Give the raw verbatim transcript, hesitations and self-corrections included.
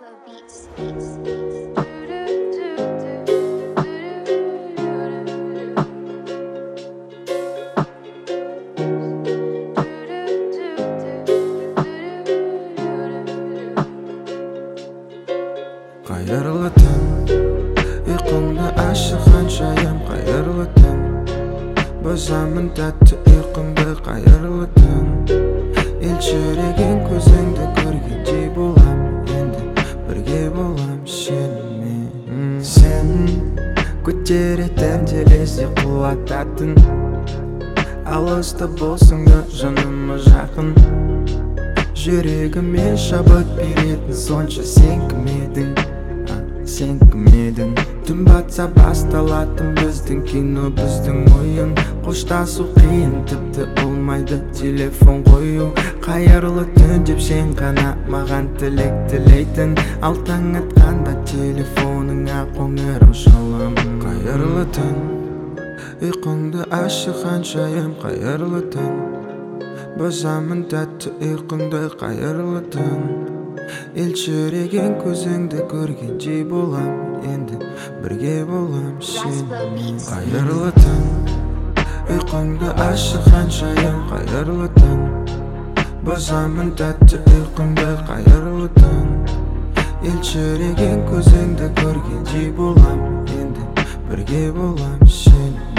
Қайырлы таң, ұйқымды ашық ханшайым. Қайырлы таң, бұзамын тәтті ұйқымды. Қайырлы таң, елшіреген көзіңді көргендей болам. Енді бірге болам сенімен. Сен көтеретін телесте қуататын, алыста болсың да жаныма жақын. Жүрегіме шабыт беретін сонша сен кім едің? Сен кім едің? Түн батса басталатын біздің кино, біздің ойын. Қоштасу қиын, тіпті болмайды телефон қою. Қайырлы түн деп сен ғана маған тілек тілейтін, ал таң атқанда телефоныңа қоңырау шаламын. Қайырлы түн, ұйқыңды ашық ханшайым. Қайырлы түн, бұзамын тәтті ұйқыңды. Қайырлы түн, елшіреген көзіңді көргендей болам. Енді бірге болам сенімен. Қайырлы түн, ұйқыңды ашық ханшайым. Қайырлы түн, бұзамын тәтті ұйқыңды. Қайырлы түн, елшіреген көзіңді көргендей болам. Енді бірге болам сенімен.